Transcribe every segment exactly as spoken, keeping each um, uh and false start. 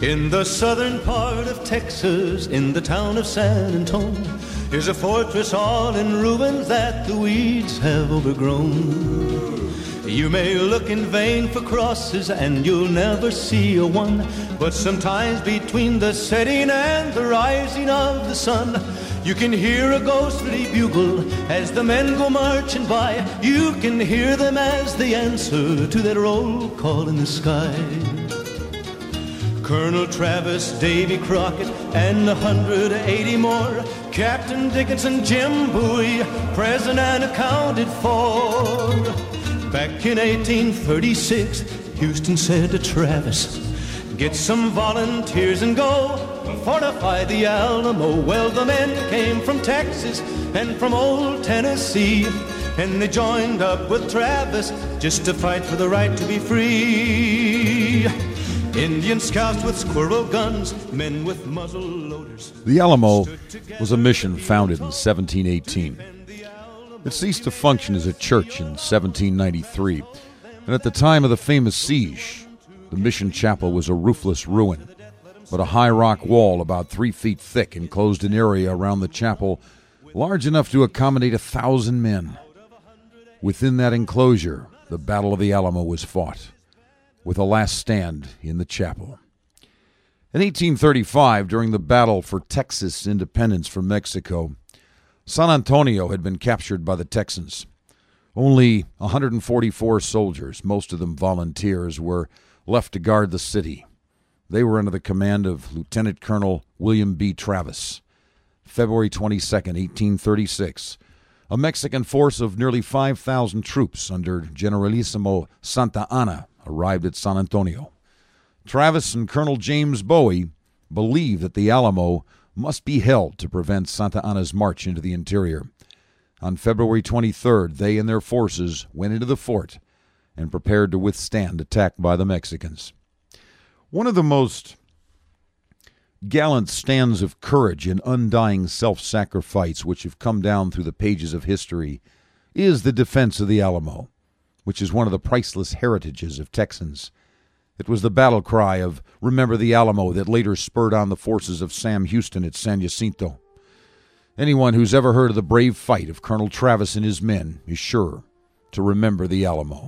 In the southern part of Texas, in the town of San Antonio, is a fortress all in ruins that the weeds have overgrown. You may look in vain for crosses and you'll never see a one, but sometimes between the setting and the rising of the sun, you can hear a ghostly bugle as the men go marching by. You can hear them as they answer to that roll call in the sky. Colonel Travis, Davy Crockett, and a hundred eighty more, Captain Dickinson, Jim Bowie, present and accounted for. Back in eighteen thirty-six, Houston said to Travis, get some volunteers and go fortify the Alamo. Well, the men came from Texas and from old Tennessee, and they joined up with Travis just to fight for the right to be free. Indian scouts with squirrel guns, men with muzzle loaders. The Alamo was a mission founded in seventeen eighteen. It ceased to function as a church in seventeen ninety-three, and at the time of the famous siege, the mission chapel was a roofless ruin, but a high rock wall about three feet thick enclosed an area around the chapel large enough to accommodate a thousand men. Within that enclosure, the Battle of the Alamo was fought, with a last stand in the chapel. In eighteen thirty-five, during the battle for Texas independence from Mexico, San Antonio had been captured by the Texans. Only one hundred forty-four soldiers, most of them volunteers, were left to guard the city. They were under the command of Lieutenant Colonel William B. Travis. February twenty-second, eighteen thirty-six, a Mexican force of nearly five thousand troops under Generalissimo Santa Anna arrived at San Antonio. Travis and Colonel James Bowie believed that the Alamo must be held to prevent Santa Anna's march into the interior. On February twenty-third, they and their forces went into the fort and prepared to withstand attack by the Mexicans. One of the most gallant stands of courage and undying self-sacrifice which have come down through the pages of history is the defense of the Alamo, which is one of the priceless heritages of Texans. It was the battle cry of "Remember the Alamo" that later spurred on the forces of Sam Houston at San Jacinto. Anyone who's ever heard of the brave fight of Colonel Travis and his men is sure to remember the Alamo.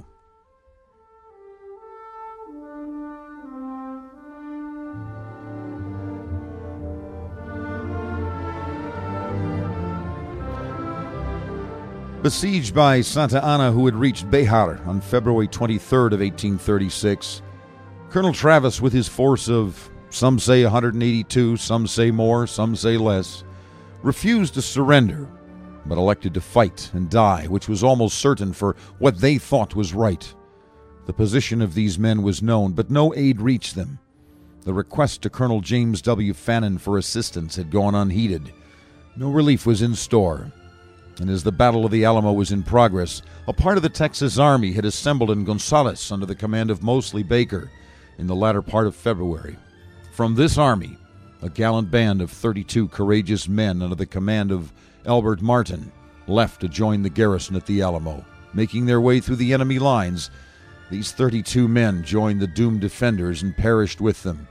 Besieged by Santa Anna, who had reached Béjar on February twenty-third of eighteen thirty-six, Colonel Travis, with his force of, some say one hundred eighty-two, some say more, some say less, refused to surrender, but elected to fight and die, which was almost certain for what they thought was right. The position of these men was known, but no aid reached them. The request to Colonel James W. Fannin for assistance had gone unheeded. No relief was in store. And as the Battle of the Alamo was in progress, a part of the Texas Army had assembled in Gonzales under the command of Mosley Baker in the latter part of February. From this army, a gallant band of thirty-two courageous men under the command of Albert Martin left to join the garrison at the Alamo. Making their way through the enemy lines, these thirty-two men joined the doomed defenders and perished with them.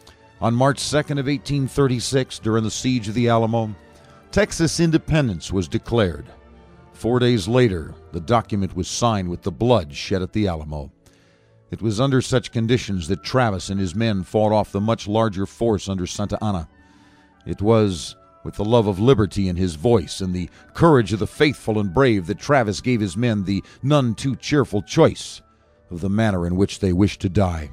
On March second of eighteen thirty-six, during the siege of the Alamo, Texas independence was declared. Four days later, the document was signed with the blood shed at the Alamo. It was under such conditions that Travis and his men fought off the much larger force under Santa Anna. It was with the love of liberty in his voice and the courage of the faithful and brave that Travis gave his men the none too cheerful choice of the manner in which they wished to die.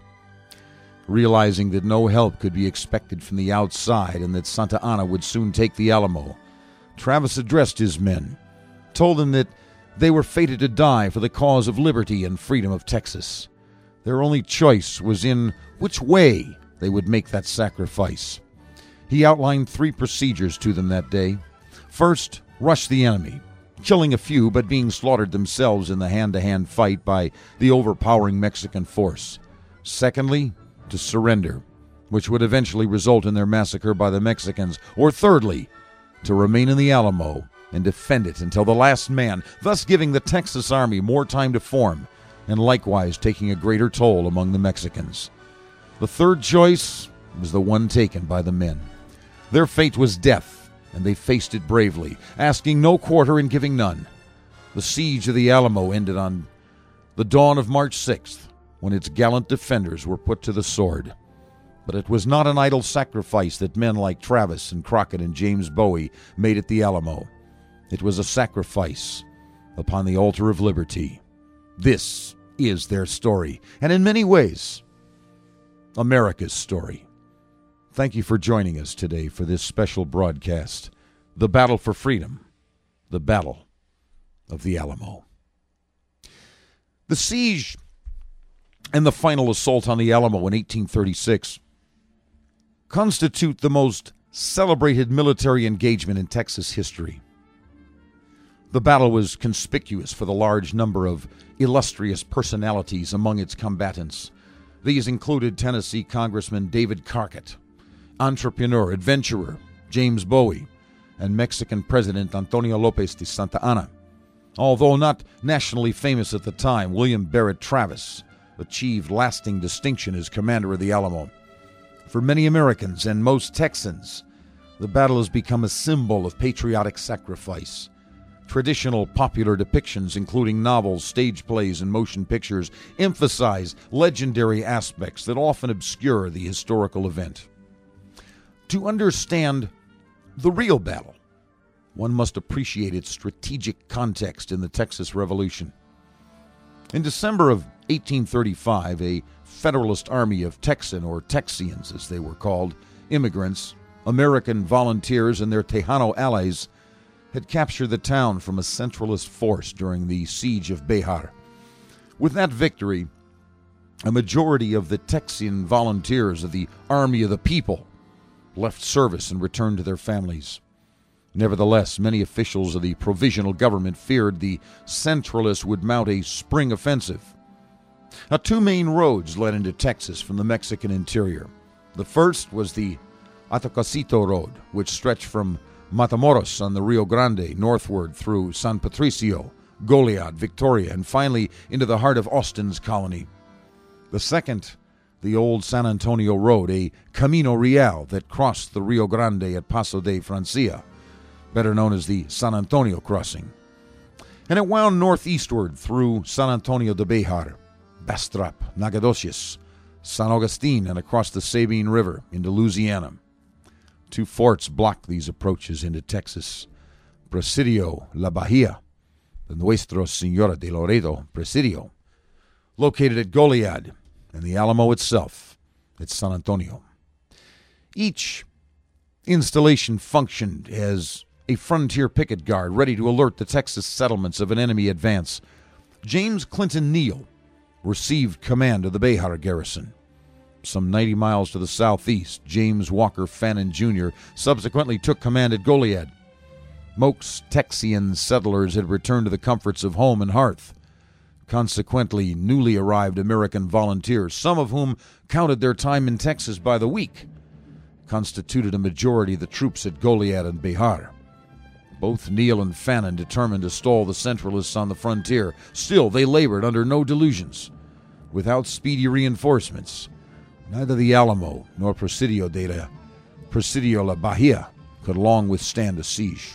Realizing that no help could be expected from the outside and that Santa Anna would soon take the Alamo, Travis addressed his men, told them that they were fated to die for the cause of liberty and freedom of Texas. Their only choice was in which way they would make that sacrifice. He outlined three procedures to them that day. First, rush the enemy, killing a few but being slaughtered themselves in the hand-to-hand fight by the overpowering Mexican force. Secondly, to surrender, which would eventually result in their massacre by the Mexicans. Or thirdly, to remain in the Alamo and defend it until the last man, thus giving the Texas Army more time to form and likewise taking a greater toll among the Mexicans. The third choice was the one taken by the men. Their fate was death, and they faced it bravely, asking no quarter and giving none. The siege of the Alamo ended on the dawn of March sixth, when its gallant defenders were put to the sword. But it was not an idle sacrifice that men like Travis and Crockett and James Bowie made at the Alamo. It was a sacrifice upon the altar of liberty. This is their story, and in many ways, America's story. Thank you for joining us today for this special broadcast, The Battle for Freedom, the Battle of the Alamo. The siege and the final assault on the Alamo in eighteen thirty-six constitute the most celebrated military engagement in Texas history. The battle was conspicuous for the large number of illustrious personalities among its combatants. These included Tennessee Congressman David Crockett, entrepreneur, adventurer James Bowie, and Mexican President Antonio Lopez de Santa Anna. Although not nationally famous at the time, William Barrett Travis achieved lasting distinction as commander of the Alamo. For many Americans and most Texans, the battle has become a symbol of patriotic sacrifice. Traditional popular depictions, including novels, stage plays, and motion pictures, emphasize legendary aspects that often obscure the historical event. To understand the real battle, one must appreciate its strategic context in the Texas Revolution. In December of eighteen thirty-five, a Federalist army of Texan, or Texians as they were called, immigrants, American volunteers, and their Tejano allies had captured the town from a centralist force during the siege of Béjar. With that victory, a majority of the Texian volunteers of the Army of the People left service and returned to their families. Nevertheless, many officials of the provisional government feared the centralists would mount a spring offensive. Now, two main roads led into Texas from the Mexican interior. The first was the Atacasito Road, which stretched from Matamoros on the Rio Grande northward through San Patricio, Goliad, Victoria, and finally into the heart of Austin's colony. The second, the old San Antonio Road, a Camino Real that crossed the Rio Grande at Paso de Francia, better known as the San Antonio Crossing. And it wound northeastward through San Antonio de Béjar, Bastrop, Nacogdoches, San Agustin, and across the Sabine River into Louisiana. Two forts blocked these approaches into Texas: Presidio La Bahia, the Nuestra Señora de Loreto Presidio, located at Goliad, and the Alamo itself at San Antonio. Each installation functioned as a frontier picket guard ready to alert the Texas settlements of an enemy advance. James Clinton Neal received command of the Béjar garrison. Some ninety miles to the southeast, James Walker Fannin Junior subsequently took command at Goliad. Most Texian settlers had returned to the comforts of home and hearth. Consequently, newly arrived American volunteers, some of whom counted their time in Texas by the week, constituted a majority of the troops at Goliad and Béjar. Both Neal and Fannin determined to stall the Centralists on the frontier. Still, they labored under no delusions. Without speedy reinforcements, neither the Alamo nor Presidio de la, Presidio La Bahia could long withstand a siege.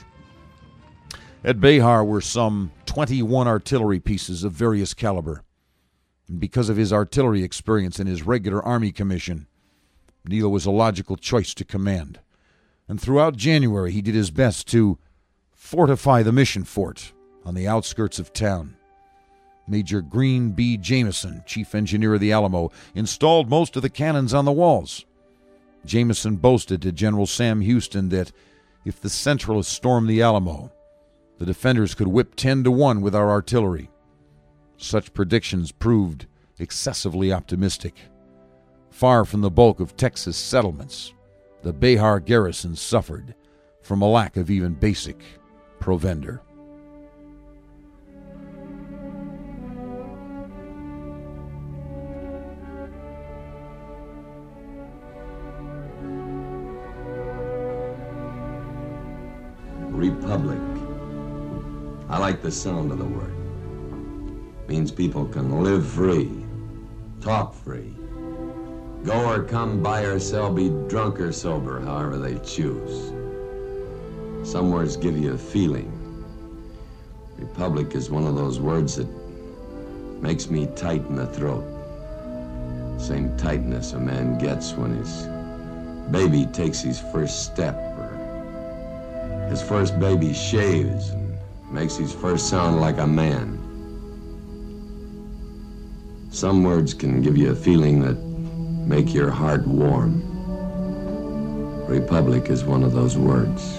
At Béjar were some twenty-one artillery pieces of various caliber. And because of his artillery experience and his regular Army commission, Neal was a logical choice to command. And throughout January, he did his best to fortify the mission fort on the outskirts of town. Major Green B. Jameson, chief engineer of the Alamo, installed most of the cannons on the walls. Jameson boasted to General Sam Houston that if the Centralists stormed the Alamo, the defenders could whip ten to one with our artillery. Such predictions proved excessively optimistic. Far from the bulk of Texas settlements, the Béjar garrison suffered from a lack of even basic provender. Republic. I like the sound of the word. Means people can live free, talk free, Go or come, buy or sell, be drunk or sober, however they choose. Some words give you a feeling. Republic is one of those words that makes me tight in the throat. Same tightness a man gets when his baby takes his first step, or his first baby shaves and makes his first sound like a man. Some words can give you a feeling that make your heart warm. Republic is one of those words.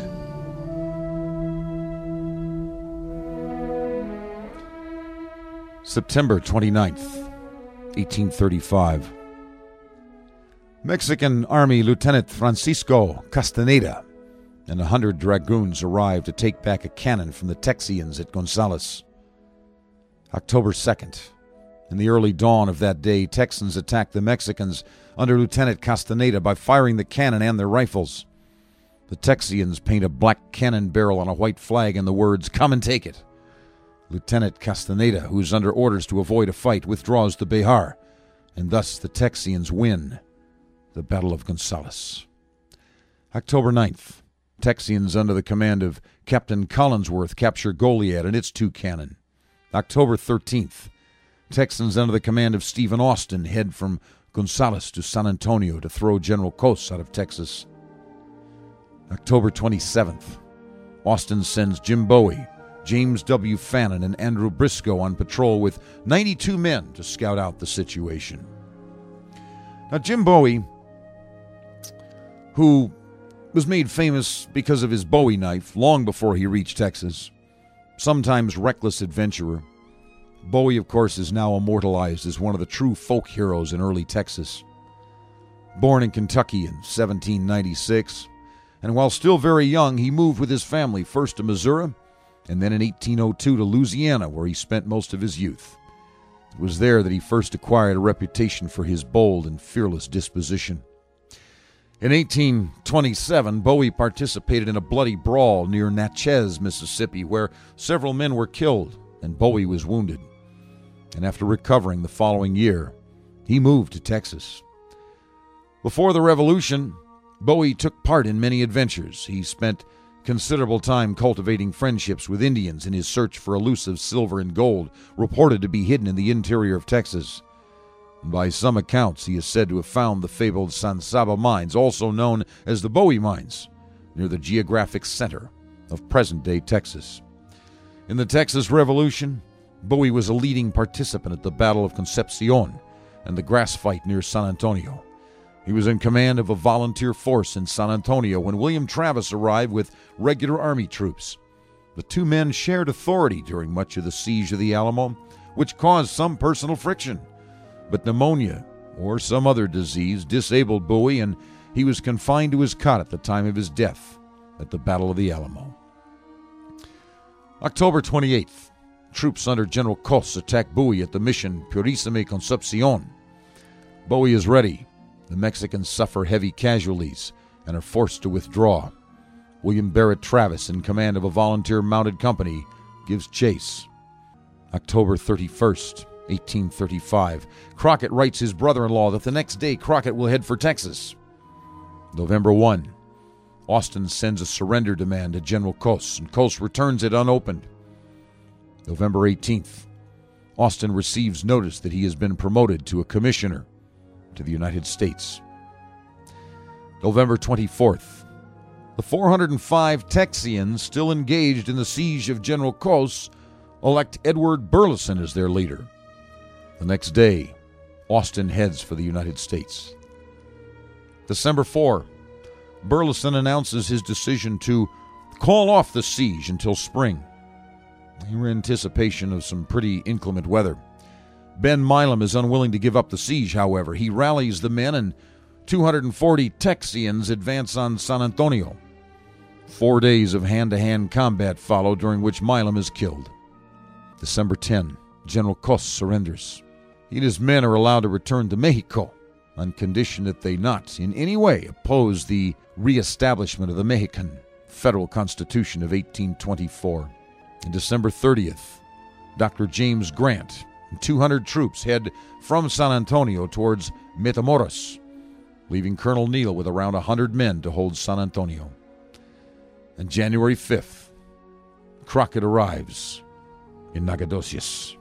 September twenty-ninth, eighteen thirty-five. Mexican Army Lieutenant Francisco Castaneda and a hundred dragoons arrived to take back a cannon from the Texians at Gonzales. October second. In the early dawn of that day, Texans attacked the Mexicans under Lieutenant Castaneda by firing the cannon and their rifles. The Texians paint a black cannon barrel on a white flag and the words, "Come and take it." Lieutenant Castaneda, who is under orders to avoid a fight, withdraws to Bejar, and thus the Texians win the Battle of Gonzales. October ninth. Texians under the command of Captain Collinsworth capture Goliad and its two cannon. October thirteenth. Texans under the command of Stephen Austin head from Gonzales to San Antonio to throw General Cos out of Texas. October twenty-seventh. Austin sends Jim Bowie, James W. Fannin, and Andrew Briscoe on patrol with ninety-two men to scout out the situation. Now, Jim Bowie, who was made famous because of his Bowie knife long before he reached Texas, sometimes reckless adventurer, Bowie, of course, is now immortalized as one of the true folk heroes in early Texas. Born in Kentucky in seventeen ninety-six, and while still very young, he moved with his family first to Missouri and then in eighteen oh two to Louisiana, where he spent most of his youth. It was there that he first acquired a reputation for his bold and fearless disposition. In eighteen twenty-seven, Bowie participated in a bloody brawl near Natchez, Mississippi, where several men were killed and Bowie was wounded. And after recovering the following year, he moved to Texas. Before the Revolution, Bowie took part in many adventures. He spent considerable time cultivating friendships with Indians in his search for elusive silver and gold, reported to be hidden in the interior of Texas. By some accounts, he is said to have found the fabled San Saba mines, also known as the Bowie Mines, near the geographic center of present-day Texas. In the Texas Revolution, Bowie was a leading participant at the Battle of Concepcion and the grass fight near San Antonio. He was in command of a volunteer force in San Antonio when William Travis arrived with regular army troops. The two men shared authority during much of the siege of the Alamo, which caused some personal friction. But pneumonia or some other disease disabled Bowie, and he was confined to his cot at the time of his death at the Battle of the Alamo. October twenty-eighth. Troops under General Cos attack Bowie at the Mission Purísima Concepcion. Bowie is ready. The Mexicans suffer heavy casualties and are forced to withdraw. William Barrett Travis, in command of a volunteer mounted company, gives chase. October thirty-first, eighteen thirty-five. Crockett writes his brother-in-law that the next day Crockett will head for Texas. November first. Austin sends a surrender demand to General Cos, and Cos returns it unopened. November eighteenth. Austin receives notice that he has been promoted to a commissioner to the United States. November twenty-fourth. The four hundred five Texians still engaged in the siege of General Cos elect Edward Burleson as their leader. The next day, Austin heads for the United States. December fourth. Burleson announces his decision to call off the siege until spring. In anticipation of some pretty inclement weather. Ben Milam is unwilling to give up the siege, however. He rallies the men, and two hundred forty Texians advance on San Antonio. Four days of hand-to-hand combat follow, during which Milam is killed. December tenth. General Cos surrenders. He and his men are allowed to return to Mexico on condition that they not in any way oppose the reestablishment of the Mexican Federal Constitution of eighteen twenty-four. On December thirtieth, Doctor James Grant and two hundred troops head from San Antonio towards Matamoros, leaving Colonel Neal with around one hundred men to hold San Antonio. And January fifth, Crockett arrives in Nacogdoches.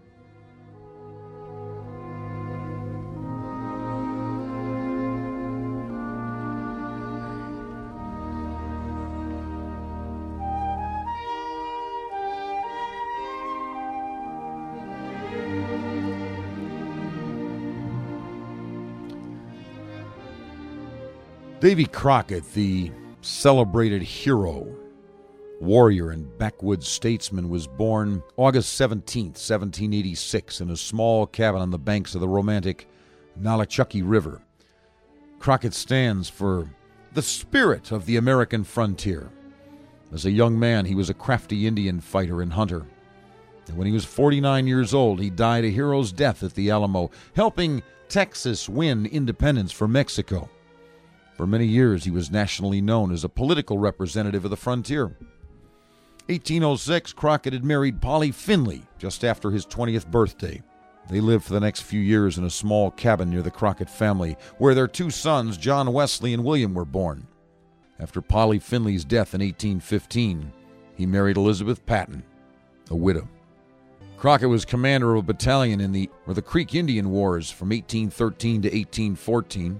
Davy Crockett, the celebrated hero, warrior, and backwoods statesman, was born August seventeenth, seventeen eighty-six, in a small cabin on the banks of the romantic Nolichucky River. Crockett stands for the spirit of the American frontier. As a young man, he was a crafty Indian fighter and hunter. And when he was forty-nine years old, he died a hero's death at the Alamo, helping Texas win independence from Mexico. For many years, he was nationally known as a political representative of the frontier. eighteen oh six, Crockett had married Polly Finley just after his twentieth birthday. They lived for the next few years in a small cabin near the Crockett family, where their two sons, John Wesley and William, were born. After Polly Finley's death in eighteen fifteen, he married Elizabeth Patton, a widow. Crockett was commander of a battalion in the, or the Creek Indian Wars from eighteen thirteen to eighteen fourteen.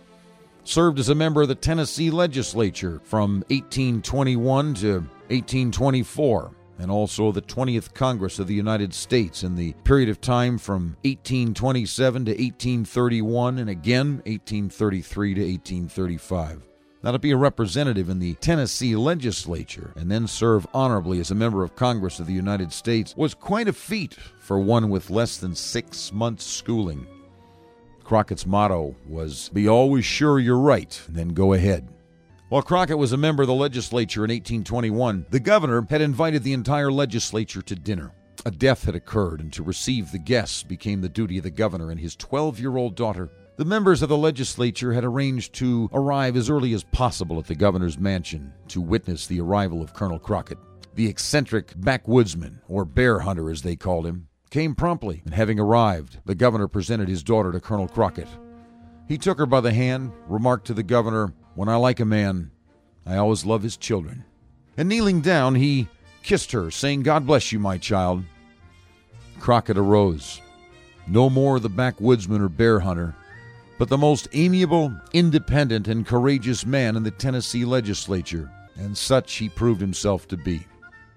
Served as a member of the Tennessee legislature from eighteen twenty-one to eighteen twenty-four, and also the twentieth Congress of the United States in the period of time from eighteen twenty-seven to eighteen thirty-one, and again eighteen thirty-three to eighteen thirty-five. Now, to be a representative in the Tennessee legislature and then serve honorably as a member of Congress of the United States was quite a feat for one with less than six months' schooling. Crockett's motto was, "Be always sure you're right, and then go ahead." While Crockett was a member of the legislature in eighteen twenty-one, the governor had invited the entire legislature to dinner. A death had occurred, and to receive the guests became the duty of the governor and his twelve-year-old daughter. The members of the legislature had arranged to arrive as early as possible at the governor's mansion to witness the arrival of Colonel Crockett. The eccentric backwoodsman, or bear hunter as they called him, came promptly, and having arrived, the governor presented his daughter to Colonel Crockett. He took her by the hand, remarked to the governor, "When I like a man, I always love his children." And kneeling down, he kissed her, saying, "God bless you, my child." Crockett arose, no more the backwoodsman or bear hunter, but the most amiable, independent, and courageous man in the Tennessee legislature, and such he proved himself to be.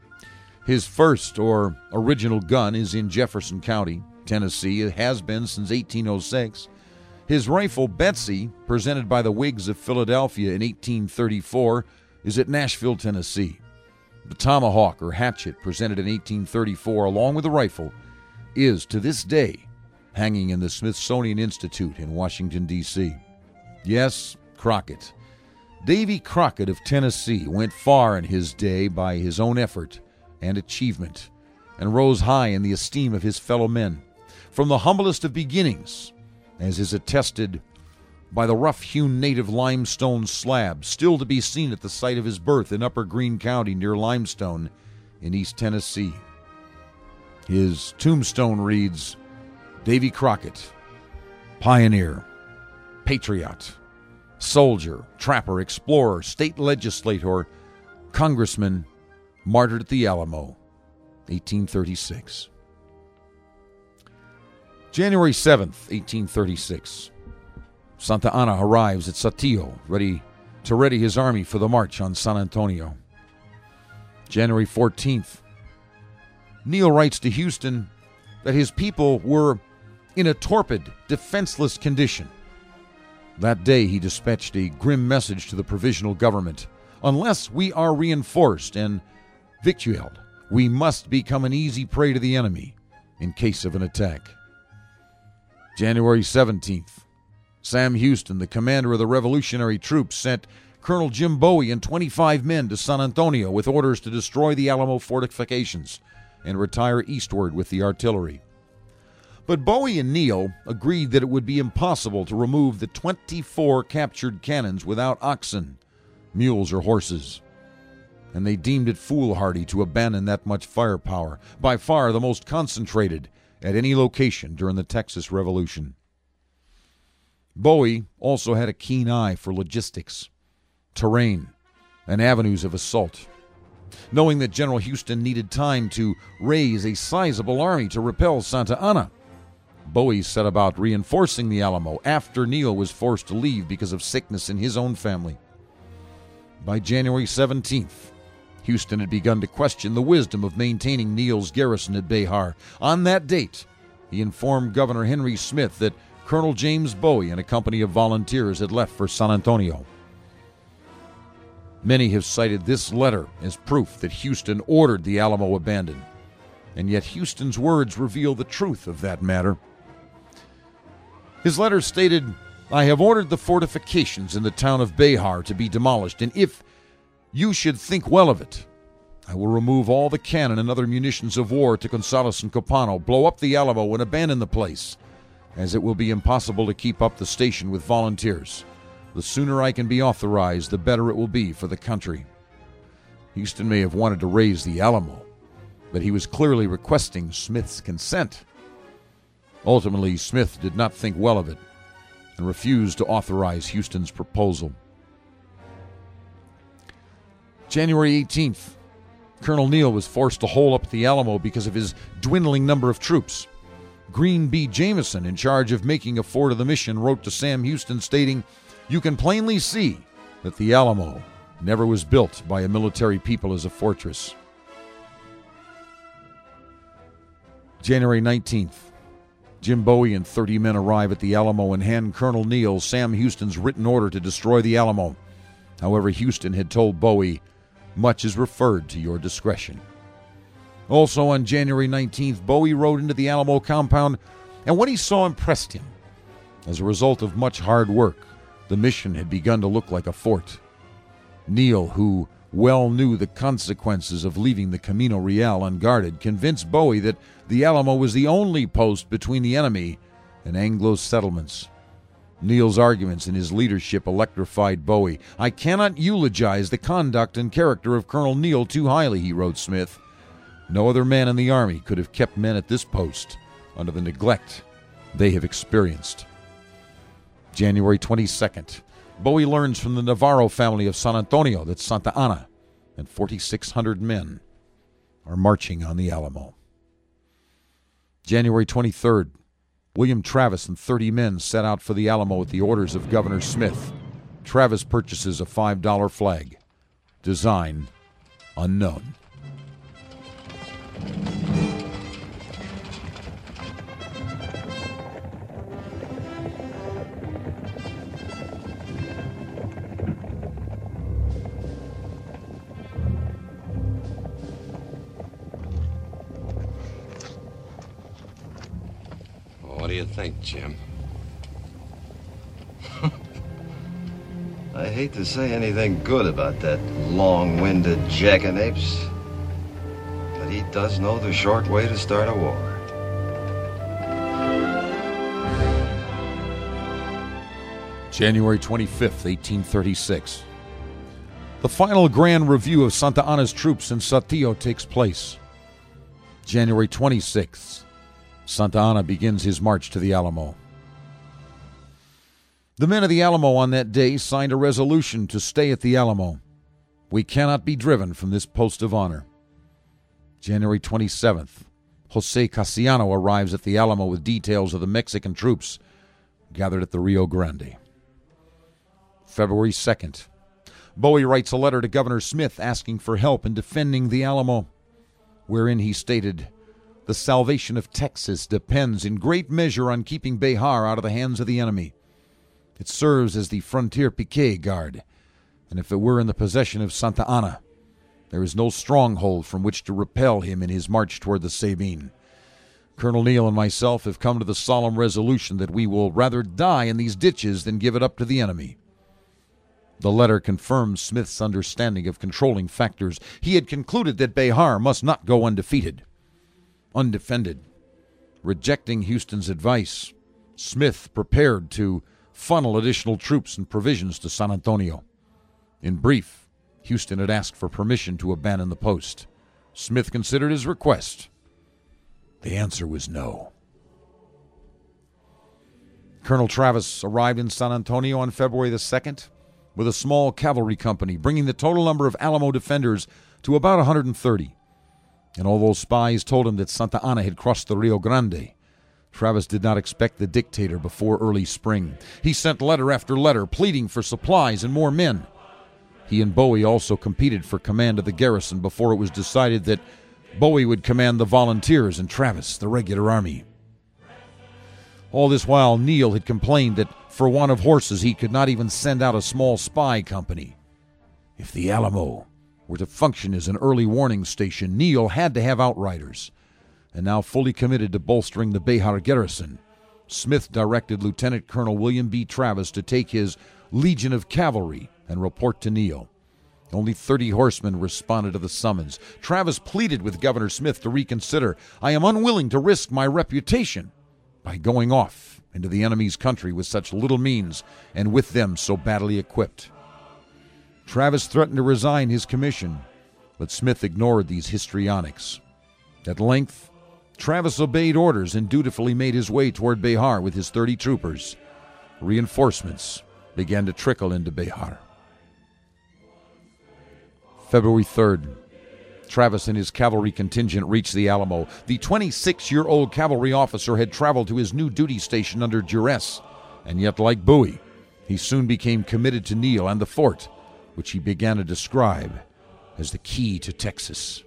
His first, or original, gun is in Jefferson County, Tennessee. It has been since eighteen oh six. His rifle, Betsy, presented by the Whigs of Philadelphia in eighteen thirty-four, is at Nashville, Tennessee. The tomahawk, or hatchet, presented in eighteen thirty-four, along with the rifle, is, to this day, hanging in the Smithsonian Institute in Washington, D C Yes, Crockett. Davy Crockett of Tennessee went far in his day by his own effort and achievement, and rose high in the esteem of his fellow men. From the humblest of beginnings, as is attested by the rough-hewn native limestone slab still to be seen at the site of his birth in Upper Greene County near Limestone in East Tennessee. His tombstone reads, "Davy Crockett, pioneer, patriot, soldier, trapper, explorer, state legislator, congressman, martyred at the Alamo, eighteen thirty-six. January seventh, eighteen thirty-six. Santa Anna arrives at Saltillo, ready to ready his army for the march on San Antonio. January fourteenth, Neal writes to Houston that his people were in a torpid, defenseless condition. That day he dispatched a grim message to the provisional government. Unless we are reinforced and victualed, we must become an easy prey to the enemy in case of an attack. January seventeenth, Sam Houston, the commander of the revolutionary troops, sent Colonel Jim Bowie and twenty-five men to San Antonio with orders to destroy the Alamo fortifications and retire eastward with the artillery. But Bowie and Neal agreed that it would be impossible to remove the twenty-four captured cannons without oxen, mules, or horses, and they deemed it foolhardy to abandon that much firepower, by far the most concentrated at any location during the Texas Revolution. Bowie also had a keen eye for logistics, terrain, and avenues of assault. Knowing that General Houston needed time to raise a sizable army to repel Santa Anna, Bowie set about reinforcing the Alamo after Neal was forced to leave because of sickness in his own family. By January seventeenth, Houston had begun to question the wisdom of maintaining Neal's garrison at Behar. On that date, he informed Governor Henry Smith that Colonel James Bowie and a company of volunteers had left for San Antonio. Many have cited this letter as proof that Houston ordered the Alamo abandoned, and yet Houston's words reveal the truth of that matter. His letter stated, "I have ordered the fortifications in the town of Behar to be demolished, and if you should think well of it, I will remove all the cannon and other munitions of war to Gonzales and Copano, blow up the Alamo, and abandon the place, as it will be impossible to keep up the station with volunteers. The sooner I can be authorized, the better it will be for the country." Houston may have wanted to raise the Alamo, but he was clearly requesting Smith's consent. Ultimately, Smith did not think well of it and refused to authorize Houston's proposal. January eighteenth, Colonel Neal was forced to hole up the Alamo because of his dwindling number of troops. Green B. Jameson, in charge of making a fort of the mission, wrote to Sam Houston stating, "You can plainly see that the Alamo never was built by a military people as a fortress." January nineteenth, Jim Bowie and thirty men arrive at the Alamo and hand Colonel Neal Sam Houston's written order to destroy the Alamo. However, Houston had told Bowie, "Much is referred to your discretion." Also on January nineteenth, Bowie rode into the Alamo compound, and what he saw impressed him. As a result of much hard work, the mission had begun to look like a fort. Neal, who well knew the consequences of leaving the Camino Real unguarded, convinced Bowie that the Alamo was the only post between the enemy and Anglo settlements. Neal's arguments and his leadership electrified Bowie. "I cannot eulogize the conduct and character of Colonel Neal too highly," he wrote Smith. "No other man in the Army could have kept men at this post under the neglect they have experienced." January twenty-second, Bowie learns from the Navarro family of San Antonio that Santa Anna and forty-six hundred men are marching on the Alamo. January twenty-third, William Travis and thirty men set out for the Alamo at the orders of Governor Smith. Travis purchases a five dollar flag. Design unknown. What do you think, Jim? I hate to say anything good about that long-winded jackanapes, but he does know the short way to start a war. January twenty-fifth, eighteen thirty-six. The final grand review of Santa Anna's troops in Saltillo takes place. January twenty-sixth, Santa Anna begins his march to the Alamo. The men of the Alamo on that day signed a resolution to stay at the Alamo. "We cannot be driven from this post of honor." January twenty-seventh, Jose Casiano arrives at the Alamo with details of the Mexican troops gathered at the Rio Grande. February second, Bowie writes a letter to Governor Smith asking for help in defending the Alamo, wherein he stated, "The salvation of Texas depends in great measure on keeping Behar out of the hands of the enemy. It serves as the frontier piquet guard, and if it were in the possession of Santa Anna, there is no stronghold from which to repel him in his march toward the Sabine. Colonel Neal and myself have come to the solemn resolution that we will rather die in these ditches than give it up to the enemy." The letter confirms Smith's understanding of controlling factors. He had concluded that Behar must not go undefeated, undefended. Rejecting Houston's advice, Smith prepared to funnel additional troops and provisions to San Antonio. In brief, Houston had asked for permission to abandon the post. Smith considered his request. The answer was no. Colonel Travis arrived in San Antonio on February the second with a small cavalry company, bringing the total number of Alamo defenders to about one hundred thirty. And although spies told him that Santa Anna had crossed the Rio Grande, Travis did not expect the dictator before early spring. He sent letter after letter pleading for supplies and more men. He and Bowie also competed for command of the garrison before it was decided that Bowie would command the volunteers and Travis the regular army. All this while, Neil had complained that for want of horses he could not even send out a small spy company. If the Alamo were to function as an early warning station, Neil had to have outriders. And now fully committed to bolstering the Behar garrison, Smith directed Lieutenant Colonel William B. Travis to take his Legion of Cavalry and report to Neil. Only thirty horsemen responded to the summons. Travis pleaded with Governor Smith to reconsider. "I am unwilling to risk my reputation by going off into the enemy's country with such little means and with them so badly equipped." Travis threatened to resign his commission, but Smith ignored these histrionics. At length, Travis obeyed orders and dutifully made his way toward Behar with his thirty troopers. Reinforcements began to trickle into Behar. February third, Travis and his cavalry contingent reached the Alamo. The twenty-six-year-old cavalry officer had traveled to his new duty station under duress, and yet, like Bowie, he soon became committed to Neil and the fort, which he began to describe as the key to Texas.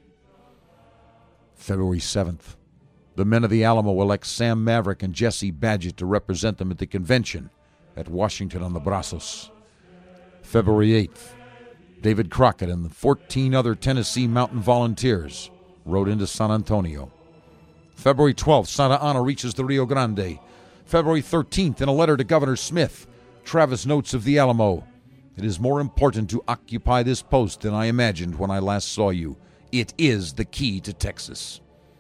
February seventh, the men of the Alamo elect Sam Maverick and Jesse Badgett to represent them at the convention at Washington on the Brazos. February eighth, David Crockett and the fourteen other Tennessee Mountain Volunteers rode into San Antonio. February twelfth, Santa Anna reaches the Rio Grande. February thirteenth, in a letter to Governor Smith, Travis notes of the Alamo, "It is more important to occupy this post than I imagined when I last saw you. It is the key to Texas."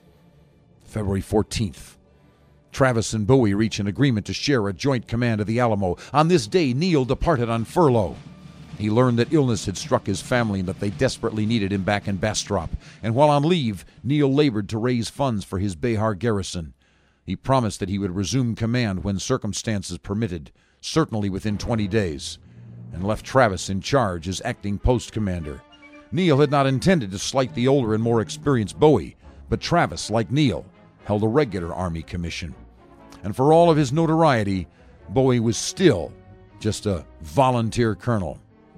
February fourteenth, Travis and Bowie reach an agreement to share a joint command of the Alamo. On this day, Neil departed on furlough. He learned that illness had struck his family and that they desperately needed him back in Bastrop. And while on leave, Neil labored to raise funds for his Behar garrison. He promised that he would resume command when circumstances permitted, certainly within twenty days, and left Travis in charge as acting post commander. Neil had not intended to slight the older and more experienced Bowie, but Travis, like Neil, held a regular Army commission. And for all of his notoriety, Bowie was still just a volunteer colonel.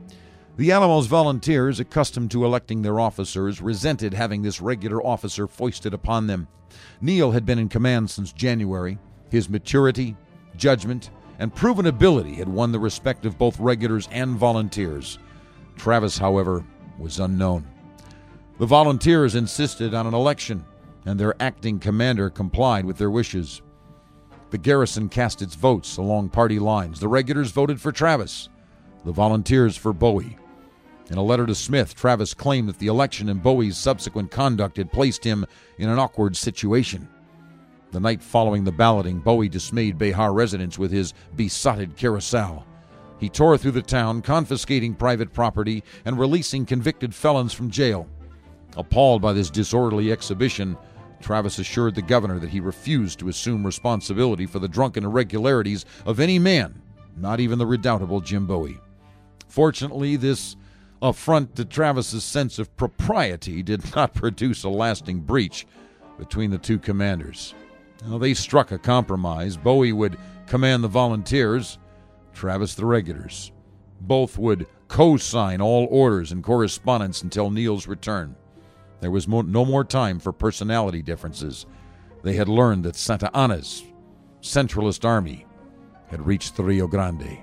The Alamo's volunteers, accustomed to electing their officers, resented having this regular officer foisted upon them. Neil had been in command since January. His maturity, judgment, and proven ability had won the respect of both regulars and volunteers. Travis, however, was unknown. The volunteers insisted on an election, and their acting commander complied with their wishes. The garrison cast its votes along party lines. The regulars voted for Travis, the volunteers for Bowie. In a letter to Smith, Travis claimed that the election and Bowie's subsequent conduct had placed him in an awkward situation. The night following the balloting, Bowie dismayed Behar residents with his besotted carousel. He tore through the town, confiscating private property and releasing convicted felons from jail. Appalled by this disorderly exhibition, Travis assured the governor that he refused to assume responsibility for the drunken irregularities of any man, not even the redoubtable Jim Bowie. Fortunately, this affront to Travis's sense of propriety did not produce a lasting breach between the two commanders. Now, they struck a compromise. Bowie would command the volunteers, Travis the regulars. Both would co-sign all orders and correspondence until Neil's return. There was mo- no more time for personality differences. They had learned that Santa Anna's Centralist Army had reached the Rio Grande.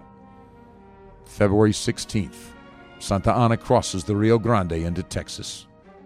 February sixteenth, Santa Anna crosses the Rio Grande into Texas.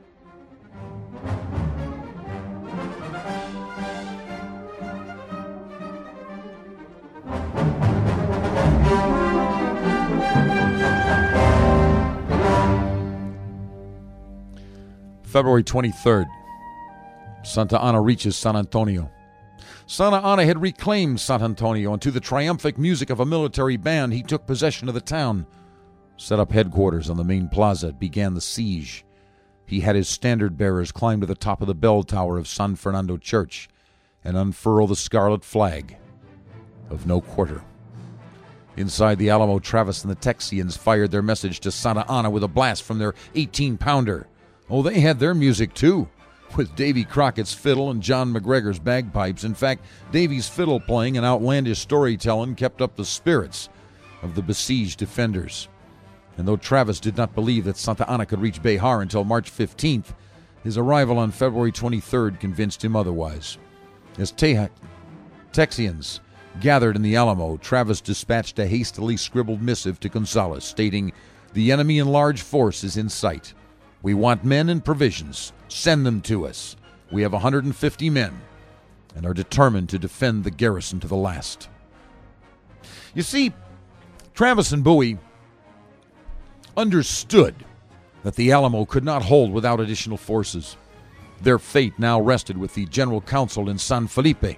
February twenty-third, Santa Anna reaches San Antonio. Santa Anna had reclaimed San Antonio, and to the triumphant music of a military band, he took possession of the town, set up headquarters on the main plaza, began the siege. He had his standard-bearers climb to the top of the bell tower of San Fernando Church and unfurl the scarlet flag. of no quarter. Inside the Alamo, Travis and the Texians fired their message to Santa Anna with a blast from their eighteen-pounder. Oh, they had their music, too, with Davy Crockett's fiddle and John McGregor's bagpipes. In fact, Davy's fiddle playing and outlandish storytelling kept up the spirits of the besieged defenders. And though Travis did not believe that Santa Anna could reach Behar until March fifteenth, his arrival on February twenty-third convinced him otherwise. As Tex- Texians gathered in the Alamo, Travis dispatched a hastily scribbled missive to Gonzales, stating, "The enemy in large force is in sight. We want men and provisions. Send them to us. We have one hundred fifty men and are determined to defend the garrison to the last." You see, Travis and Bowie understood that the Alamo could not hold without additional forces. Their fate now rested with the General Council in San Felipe.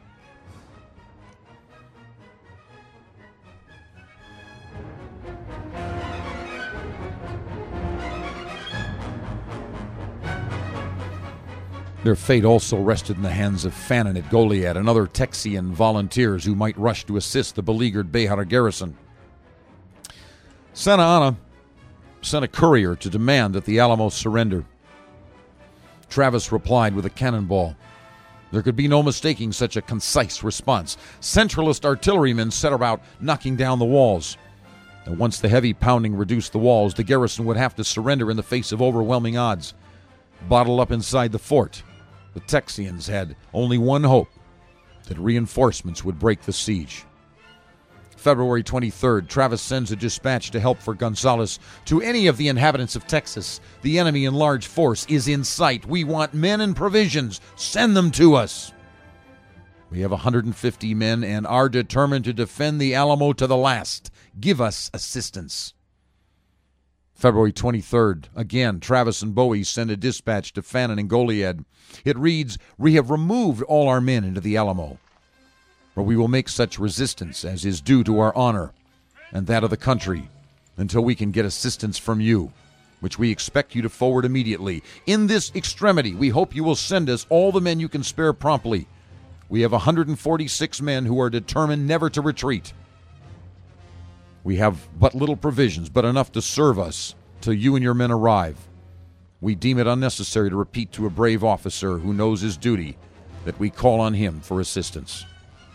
Their fate also rested in the hands of Fannin at Goliad and other Texian volunteers who might rush to assist the beleaguered Behar garrison. Santa Anna sent a courier to demand that the Alamo surrender. Travis replied with a cannonball. There could be no mistaking such a concise response. Centralist artillerymen set about knocking down the walls. And once the heavy pounding reduced the walls, the garrison would have to surrender in the face of overwhelming odds. Bottled up inside the fort, the Texians had only one hope, that reinforcements would break the siege. February twenty-third, Travis sends a dispatch to help for Gonzales to any of the inhabitants of Texas. The enemy in large force is in sight. We want men and provisions. Send them to us. We have one hundred fifty men and are determined to defend the Alamo to the last. Give us assistance. February twenty-third, again, Travis and Bowie send a dispatch to Fannin and Goliad. It reads, "We have removed all our men into the Alamo, where we will make such resistance as is due to our honor and that of the country until we can get assistance from you, which we expect you to forward immediately. In this extremity, we hope you will send us all the men you can spare promptly. We have one hundred forty-six men who are determined never to retreat. We have but little provisions, but enough to serve us till you and your men arrive. We deem it unnecessary to repeat to a brave officer who knows his duty that we call on him for assistance."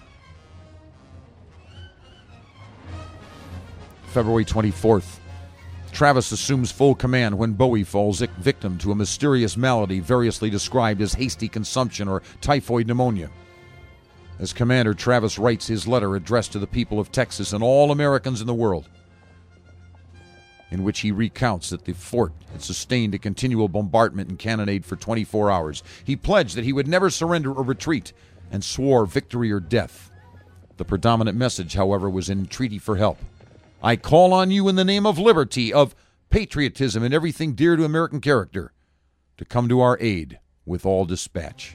February twenty-fourth, Travis assumes full command when Bowie falls victim to a mysterious malady variously described as hasty consumption or typhoid pneumonia. As commander, Travis writes his letter addressed to the people of Texas and all Americans in the world, in which he recounts that the fort had sustained a continual bombardment and cannonade for twenty-four hours. He pledged that he would never surrender or retreat and swore victory or death. The predominant message, however, was an entreaty for help. "I call on you in the name of liberty, of patriotism, and everything dear to American character, to come to our aid with all dispatch."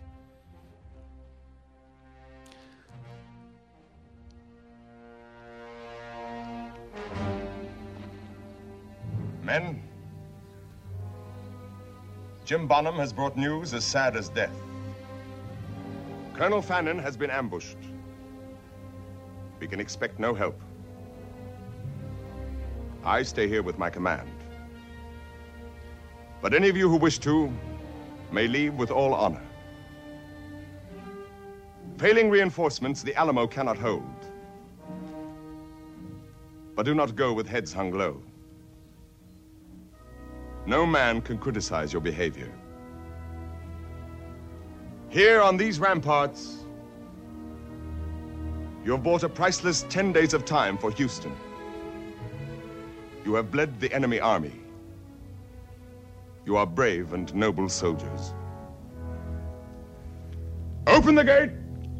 Men, Jim Bonham has brought news as sad as death. Colonel Fannin has been ambushed. We can expect no help. I stay here with my command. But any of you who wish to may leave with all honor. Failing reinforcements, the Alamo cannot hold. But do not go with heads hung low. No man can criticize your behavior. Here on these ramparts, you have bought a priceless ten days of time for Houston. You have bled the enemy army. You are brave and noble soldiers. Open the gate!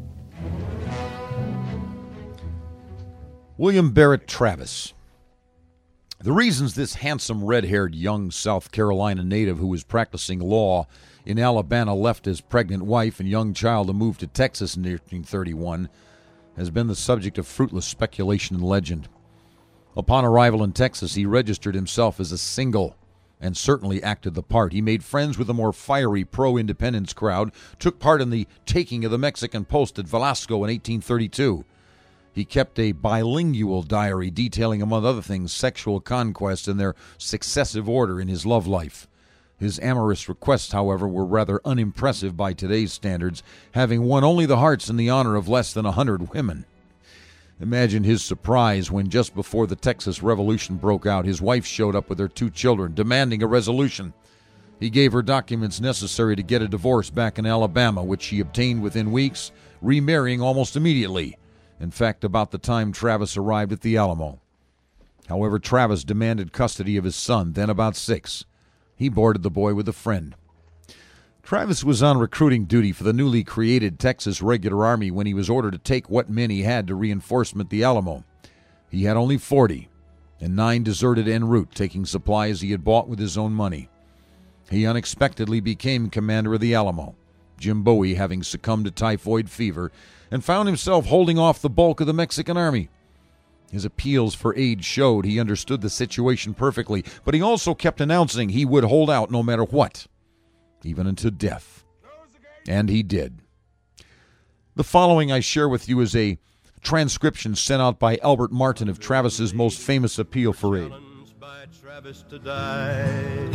William Barrett Travis. The reasons this handsome, red-haired young South Carolina native who was practicing law in Alabama left his pregnant wife and young child to move to Texas in eighteen thirty-one has been the subject of fruitless speculation and legend. Upon arrival in Texas, he registered himself as a single and certainly acted the part. He made friends with a more fiery pro-independence crowd, took part in the taking of the Mexican post at Velasco in eighteen thirty-two. He kept a bilingual diary detailing, among other things, sexual conquest and their successive order in his love life. His amorous requests, however, were rather unimpressive by today's standards, having won only the hearts and the honor of less than a hundred women. Imagine his surprise when, just before the Texas Revolution broke out, his wife showed up with her two children, demanding a resolution. He gave her documents necessary to get a divorce back in Alabama, which she obtained within weeks, remarrying almost immediately. In fact, about the time Travis arrived at the Alamo. However, Travis demanded custody of his son, then about six. He boarded the boy with a friend. Travis was on recruiting duty for the newly created Texas Regular Army when he was ordered to take what men he had to reinforcement the Alamo. He had only forty, and nine deserted en route, taking supplies he had bought with his own money. He unexpectedly became commander of the Alamo, Jim Bowie having succumbed to typhoid fever, and found himself holding off the bulk of the Mexican army. His appeals for aid showed he understood the situation perfectly, but he also kept announcing he would hold out no matter what, even unto death. And he did. The following I share with you is a transcription sent out by Albert Martin of Travis's most famous appeal for aid. By Travis to die,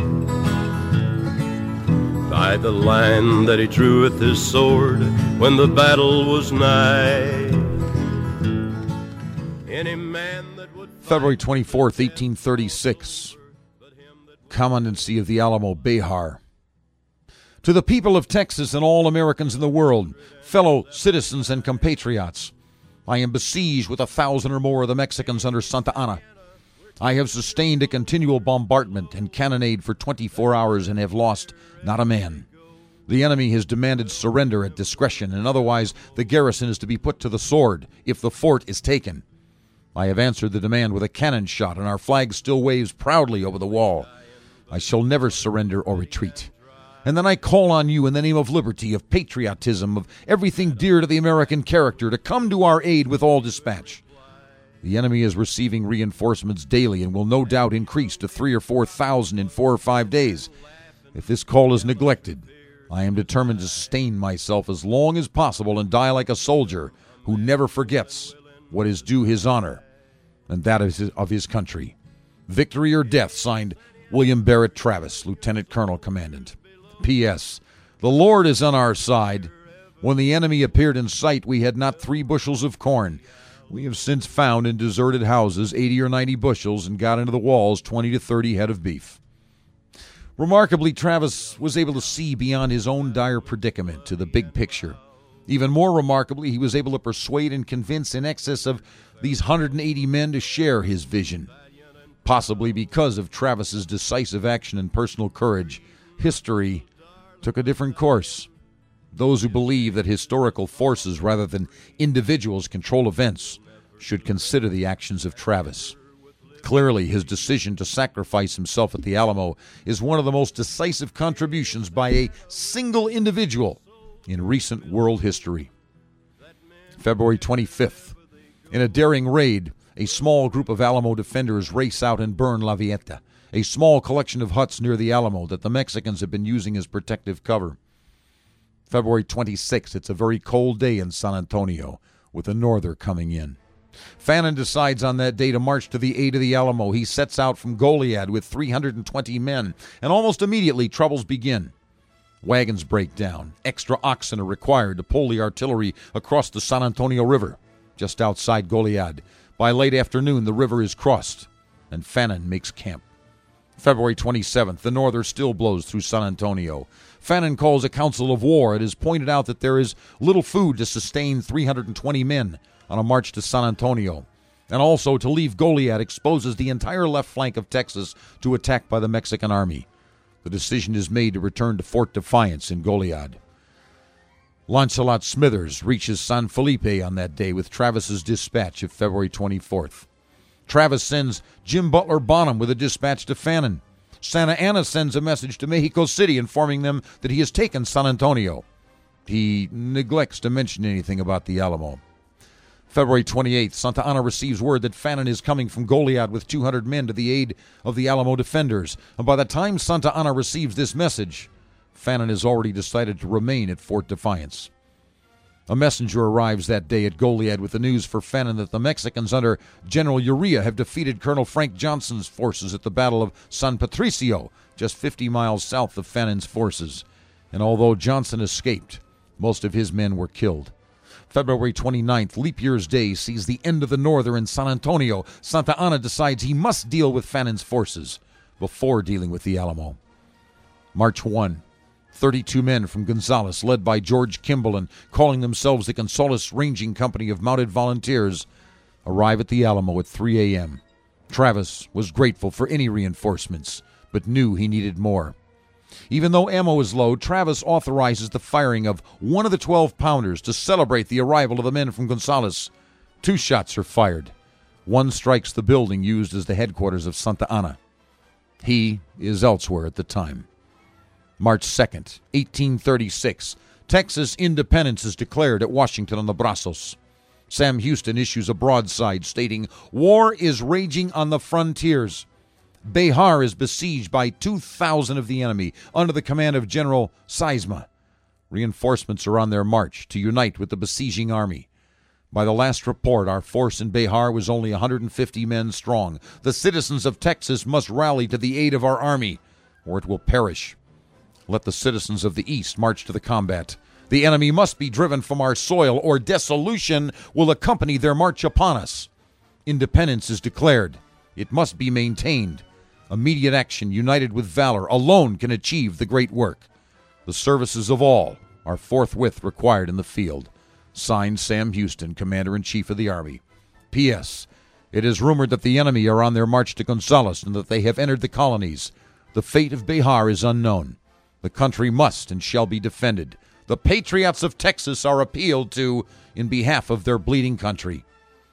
by the line that he drew with his sword when the battle was nigh. Any man that would February twenty-fourth, eighteen thirty-six. Commandancy of the Alamo, Behar. To the people of Texas and all Americans in the world, fellow citizens and compatriots, I am besieged with a thousand or more of the Mexicans under Santa Anna. I have sustained a continual bombardment and cannonade for twenty-four hours and have lost not a man. The enemy has demanded surrender at discretion, and otherwise the garrison is to be put to the sword if the fort is taken. I have answered the demand with a cannon shot, and our flag still waves proudly over the wall. I shall never surrender or retreat. And then I call on you in the name of liberty, of patriotism, of everything dear to the American character, to come to our aid with all dispatch. The enemy is receiving reinforcements daily and will no doubt increase to three or four thousand in four or five days. If this call is neglected, I am determined to sustain myself as long as possible and die like a soldier who never forgets what is due his honor and that of his, of his country. Victory or death, signed William Barrett Travis, Lieutenant Colonel Commandant. P S. The Lord is on our side. When the enemy appeared in sight, we had not three bushels of corn. We have since found in deserted houses eighty or ninety bushels and got into the walls twenty to thirty head of beef. Remarkably, Travis was able to see beyond his own dire predicament to the big picture. Even more remarkably, he was able to persuade and convince in excess of these one hundred eighty men to share his vision. Possibly because of Travis's decisive action and personal courage, history took a different course. Those who believe that historical forces rather than individuals control events should consider the actions of Travis. Clearly, his decision to sacrifice himself at the Alamo is one of the most decisive contributions by a single individual in recent world history. February twenty-fifth. In a daring raid, a small group of Alamo defenders race out and burn La Villeta, a small collection of huts near the Alamo that the Mexicans have been using as protective cover. February twenty-sixth, it's a very cold day in San Antonio, with the norther coming in. Fannin decides on that day to march to the aid of the Alamo. He sets out from Goliad with three hundred twenty men, and almost immediately troubles begin. Wagons break down. Extra oxen are required to pull the artillery across the San Antonio River, just outside Goliad. By late afternoon, the river is crossed, and Fannin makes camp. February twenty-seventh, the norther still blows through San Antonio. Fannin calls a council of war. It is pointed out that there is little food to sustain three hundred twenty men on a march to San Antonio, and also to leave Goliad exposes the entire left flank of Texas to attack by the Mexican army. The decision is made to return to Fort Defiance in Goliad. Lancelot Smithers reaches San Felipe on that day with Travis's dispatch of February twenty-fourth. Travis sends Jim Butler Bonham with a dispatch to Fannin. Santa Anna sends a message to Mexico City informing them that he has taken San Antonio. He neglects to mention anything about the Alamo. February twenty-eighth, Santa Anna receives word that Fannin is coming from Goliad with two hundred men to the aid of the Alamo defenders. And by the time Santa Anna receives this message, Fannin has already decided to remain at Fort Defiance. A messenger arrives that day at Goliad with the news for Fannin that the Mexicans under General Urrea have defeated Colonel Frank Johnson's forces at the Battle of San Patricio, just fifty miles south of Fannin's forces. And although Johnson escaped, most of his men were killed. February twenty-ninth, Leap Year's Day, sees the end of the norther in San Antonio. Santa Anna decides he must deal with Fannin's forces before dealing with the Alamo. March first, thirty-two men from Gonzales, led by George Kimball and calling themselves the Gonzales Ranging Company of Mounted Volunteers, arrive at the Alamo at three a.m. Travis was grateful for any reinforcements, but knew he needed more. Even though ammo is low, Travis authorizes the firing of one of the twelve-pounders to celebrate the arrival of the men from Gonzales. Two shots are fired. One strikes the building used as the headquarters of Santa Anna. He is elsewhere at the time. March second, eighteen thirty-six, Texas independence is declared at Washington on the Brazos. Sam Houston issues a broadside stating, "War is raging on the frontiers." Behar is besieged by two thousand of the enemy under the command of General Seisma. Reinforcements are on their march to unite with the besieging army. By the last report, our force in Behar was only one hundred fifty men strong. The citizens of Texas must rally to the aid of our army, or it will perish. Let the citizens of the East march to the combat. The enemy must be driven from our soil, or dissolution will accompany their march upon us. Independence is declared. It must be maintained. Immediate action, united with valor, alone can achieve the great work. The services of all are forthwith required in the field. Signed, Sam Houston, Commander-in-Chief of the Army. P S. It is rumored that the enemy are on their march to Gonzales and that they have entered the colonies. The fate of Behar is unknown. The country must and shall be defended. The patriots of Texas are appealed to in behalf of their bleeding country.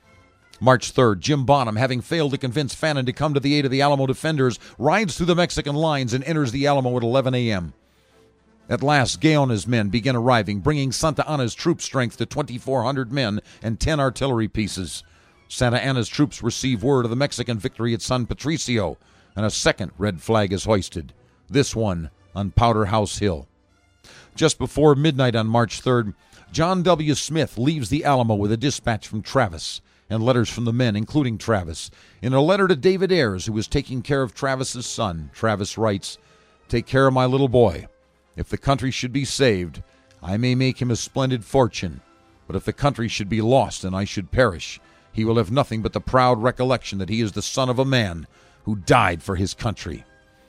March third, Jim Bonham, having failed to convince Fannin to come to the aid of the Alamo defenders, rides through the Mexican lines and enters the Alamo at eleven a.m. At last, Gayona's men begin arriving, bringing Santa Anna's troop strength to twenty-four hundred men and ten artillery pieces. Santa Anna's troops receive word of the Mexican victory at San Patricio, and a second red flag is hoisted, this one on Powder House Hill. Just before midnight on March third, John W. Smith leaves the Alamo with a dispatch from Travis and letters from the men, including Travis. In a letter to David Ayres, who was taking care of Travis's son, Travis writes, "Take care of my little boy. If the country should be saved, I may make him a splendid fortune. But if the country should be lost and I should perish, he will have nothing but the proud recollection that he is the son of a man who died for his country."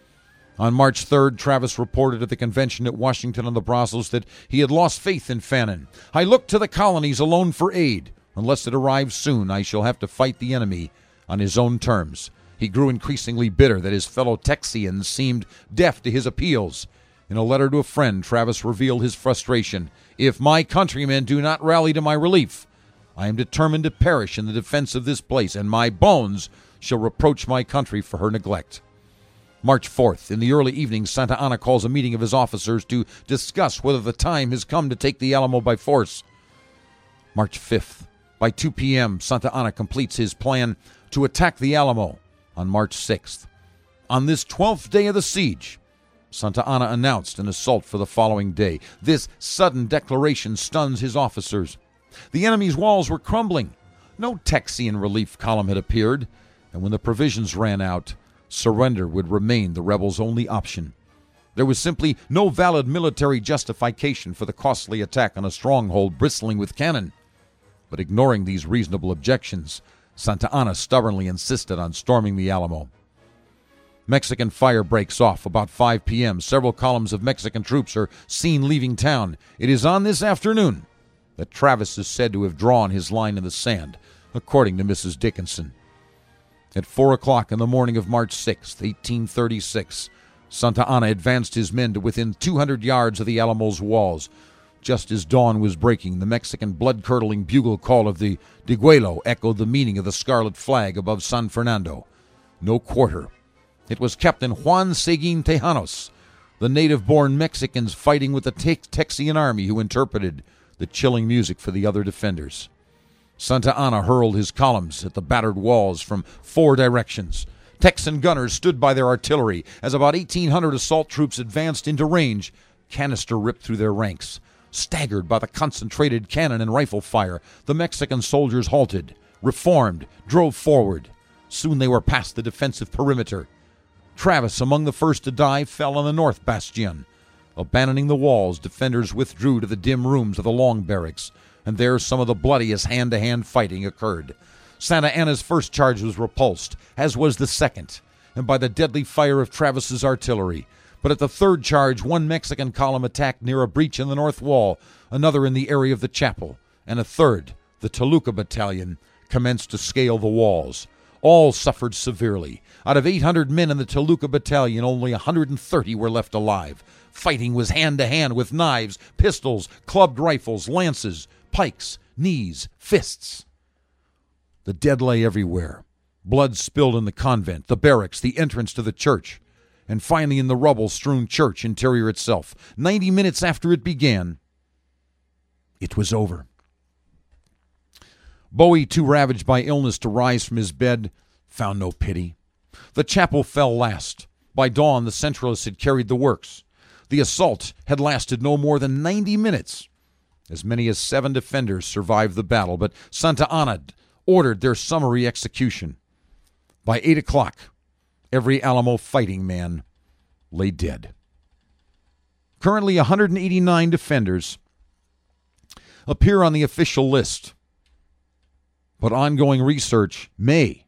On March third, Travis reported at the convention at Washington on the Brazos that he had lost faith in Fannin. "I look to the colonies alone for aid. Unless it arrives soon, I shall have to fight the enemy on his own terms." He grew increasingly bitter that his fellow Texians seemed deaf to his appeals. In a letter to a friend, Travis revealed his frustration. "If my countrymen do not rally to my relief, I am determined to perish in the defense of this place, and my bones shall reproach my country for her neglect." March fourth, in the early evening, Santa Anna calls a meeting of his officers to discuss whether the time has come to take the Alamo by force. March fifth, by two p.m., Santa Anna completes his plan to attack the Alamo on March sixth. On this twelfth day of the siege, Santa Anna announced an assault for the following day. This sudden declaration stuns his officers. The enemy's walls were crumbling. No Texian relief column had appeared, and when the provisions ran out, surrender would remain the rebels' only option. There was simply no valid military justification for the costly attack on a stronghold bristling with cannon. But ignoring these reasonable objections, Santa Anna stubbornly insisted on storming the Alamo. Mexican fire breaks off about five p.m. Several columns of Mexican troops are seen leaving town. It is on this afternoon that Travis is said to have drawn his line in the sand, according to Missus Dickinson. At four o'clock in the morning of March sixth, eighteen thirty-six, Santa Anna advanced his men to within two hundred yards of the Alamo's walls. Just as dawn was breaking, the Mexican blood-curdling bugle call of the Diguelo echoed the meaning of the scarlet flag above San Fernando. No quarter. It was Captain Juan Seguin Tejanos, the native-born Mexicans fighting with the Tex- Texian army, who interpreted the chilling music for the other defenders. Santa Anna hurled his columns at the battered walls from four directions. Texan gunners stood by their artillery. As about eighteen hundred assault troops advanced into range, canister ripped through their ranks. Staggered by the concentrated cannon and rifle fire, the Mexican soldiers halted, reformed, drove forward. Soon they were past the defensive perimeter. Travis, among the first to die, fell on the north bastion. Abandoning the walls, defenders withdrew to the dim rooms of the long barracks, and there some of the bloodiest hand-to-hand fighting occurred. Santa Anna's first charge was repulsed, as was the second, and by the deadly fire of Travis's artillery. But at the third charge, one Mexican column attacked near a breach in the north wall, another in the area of the chapel, and a third, the Toluca Battalion, commenced to scale the walls. All suffered severely. Out of eight hundred men in the Toluca Battalion, only one hundred thirty were left alive. Fighting was hand-to-hand with knives, pistols, clubbed rifles, lances, pikes, knees, fists. The dead lay everywhere. Blood spilled in the convent, the barracks, the entrance to the church, and finally in the rubble-strewn church interior itself. Ninety minutes after it began, it was over. Bowie, too ravaged by illness to rise from his bed, found no pity. The chapel fell last. By dawn, the Centralists had carried the works. The assault had lasted no more than ninety minutes. As many as seven defenders survived the battle, but Santa Anna ordered their summary execution. By eight o'clock, every Alamo fighting man lay dead. Currently, one hundred eighty-nine defenders appear on the official list, but ongoing research may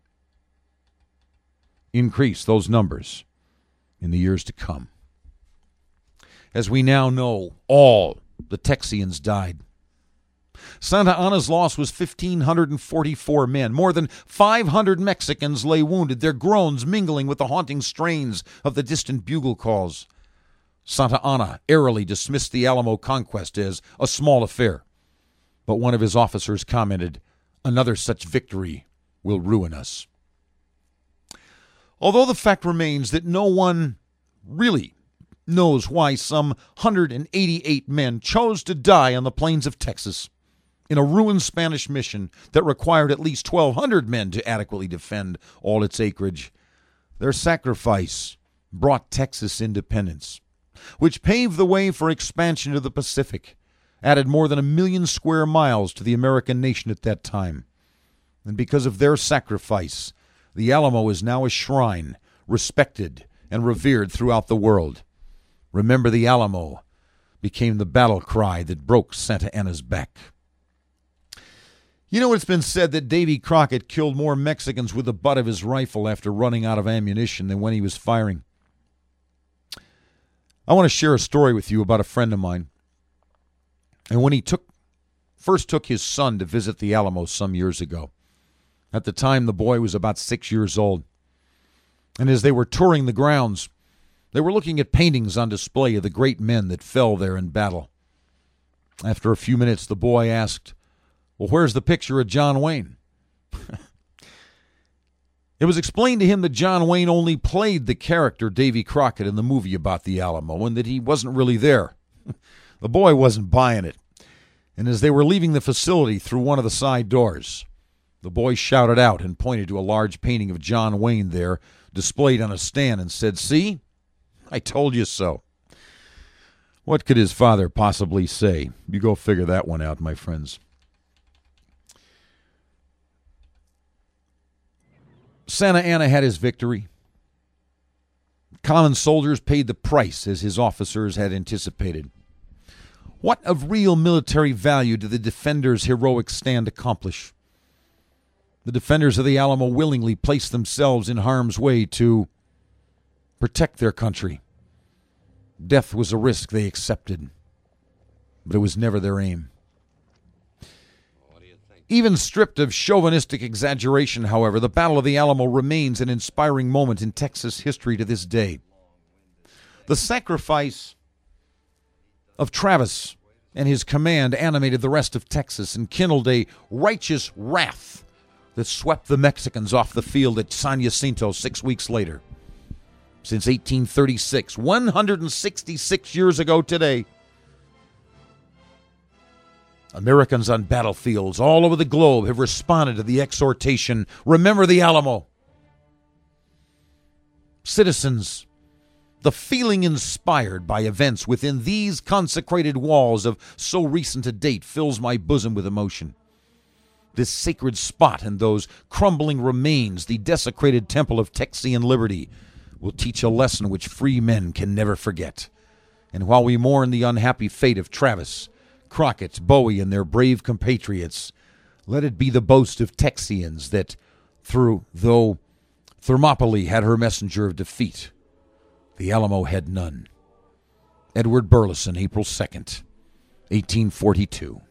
increase those numbers in the years to come. As we now know, all the Texians died. Santa Anna's loss was one thousand five hundred forty-four men. More than five hundred Mexicans lay wounded, their groans mingling with the haunting strains of the distant bugle calls. Santa Anna airily dismissed the Alamo conquest as a small affair, but one of his officers commented, "Another such victory will ruin us." Although the fact remains that no one really knows why some one hundred eighty-eight men chose to die on the plains of Texas in a ruined Spanish mission that required at least twelve hundred men to adequately defend all its acreage, their sacrifice brought Texas independence, which paved the way for expansion to the Pacific, added more than a million square miles to the American nation at that time. And because of their sacrifice, the Alamo is now a shrine, respected and revered throughout the world. Remember the Alamo became the battle cry that broke Santa Anna's back. You know, it's been said that Davy Crockett killed more Mexicans with the butt of his rifle after running out of ammunition than when he was firing. I want to share a story with you about a friend of mine. And when he took first took his son to visit the Alamo some years ago. At the time, the boy was about six years old. And as they were touring the grounds, they were looking at paintings on display of the great men that fell there in battle. After a few minutes, the boy asked, "Well, where's the picture of John Wayne?" It was explained to him that John Wayne only played the character Davy Crockett in the movie about the Alamo and that he wasn't really there. The boy wasn't buying it. And as they were leaving the facility through one of the side doors, the boy shouted out and pointed to a large painting of John Wayne there, displayed on a stand, and said, "See? I told you so." What could his father possibly say? You go figure that one out, my friends. Santa Anna had his victory. Common soldiers paid the price as his officers had anticipated. What of real military value did the defenders' heroic stand accomplish? The defenders of the Alamo willingly placed themselves in harm's way to protect their country. Death was a risk they accepted, but it was never their aim. Even stripped of chauvinistic exaggeration, however, the Battle of the Alamo remains an inspiring moment in Texas history to this day. The sacrifice of Travis and his command animated the rest of Texas and kindled a righteous wrath that swept the Mexicans off the field at San Jacinto six weeks later. Since eighteen thirty-six, one hundred sixty-six years ago today, Americans on battlefields all over the globe have responded to the exhortation, "Remember the Alamo." Citizens The feeling inspired by events within these consecrated walls of so recent a date fills my bosom with emotion. This sacred spot and those crumbling remains, the desecrated temple of Texian liberty, will teach a lesson which free men can never forget. And while we mourn the unhappy fate of Travis, Crockett, Bowie, and their brave compatriots, let it be the boast of Texians that, through though Thermopylae had her messenger of defeat, the Alamo had none. Edward Burleson, April second, eighteen forty-two.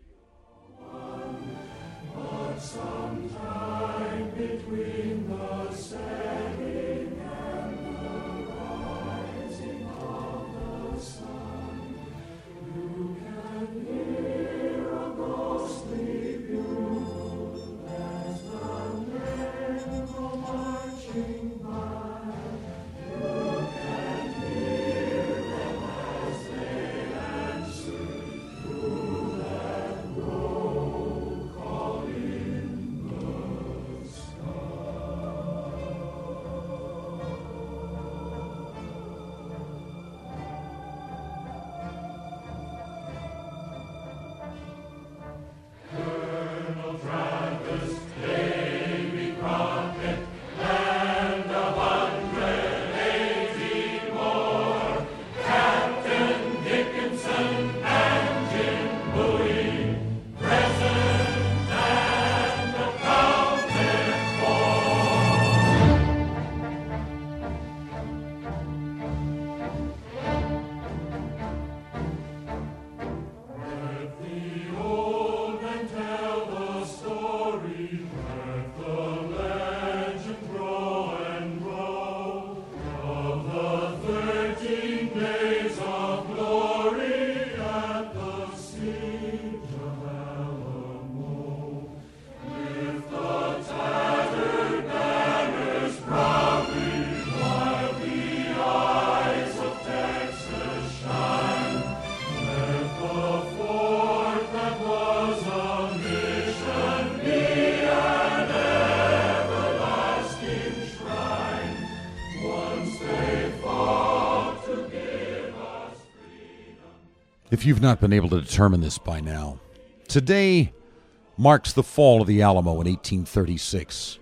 If you've not been able to determine this by now, today marks the fall of the Alamo in eighteen thirty-six.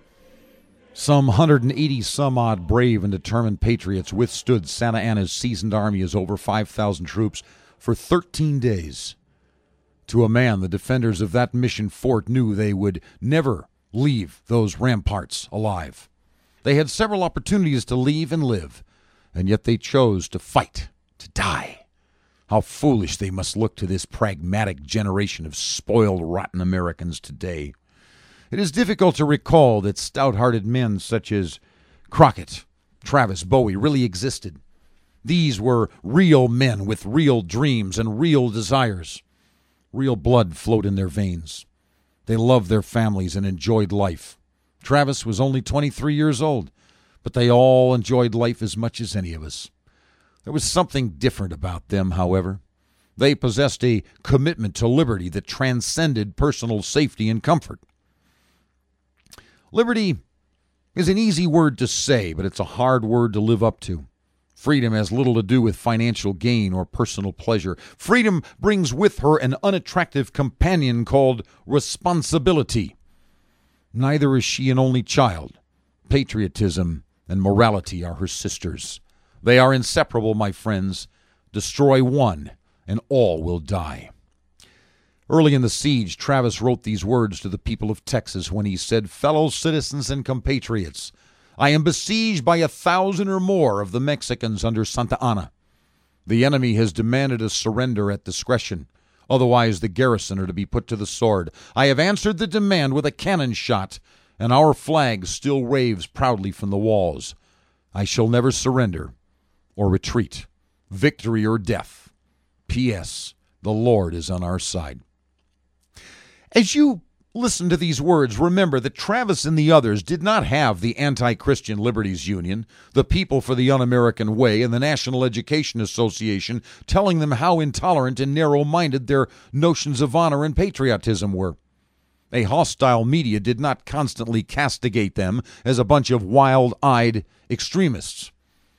Some one hundred eighty some odd brave and determined patriots withstood Santa Anna's seasoned army of over five thousand troops for thirteen days. To a man, the defenders of that mission fort knew they would never leave those ramparts alive. They had several opportunities to leave and live, and yet they chose to fight, to die. How foolish they must look to this pragmatic generation of spoiled, rotten Americans today. It is difficult to recall that stout-hearted men such as Crockett, Travis, Bowie really existed. These were real men with real dreams and real desires. Real blood flowed in their veins. They loved their families and enjoyed life. Travis was only twenty-three years old, but they all enjoyed life as much as any of us. There was something different about them, however. They possessed a commitment to liberty that transcended personal safety and comfort. Liberty is an easy word to say, but it's a hard word to live up to. Freedom has little to do with financial gain or personal pleasure. Freedom brings with her an unattractive companion called responsibility. Neither is she an only child. Patriotism and morality are her sisters. They are inseparable, my friends. Destroy one, and all will die. Early in the siege, Travis wrote these words to the people of Texas when he said, "Fellow citizens and compatriots, I am besieged by a thousand or more of the Mexicans under Santa Anna. The enemy has demanded a surrender at discretion. Otherwise, the garrison are to be put to the sword. I have answered the demand with a cannon shot, and our flag still waves proudly from the walls. I shall never surrender or retreat, victory or death. P S. The Lord is on our side." As you listen to these words, remember that Travis and the others did not have the Anti-Christian Liberties Union, the People for the Un-American Way, and the National Education Association telling them how intolerant and narrow-minded their notions of honor and patriotism were. A hostile media did not constantly castigate them as a bunch of wild-eyed extremists.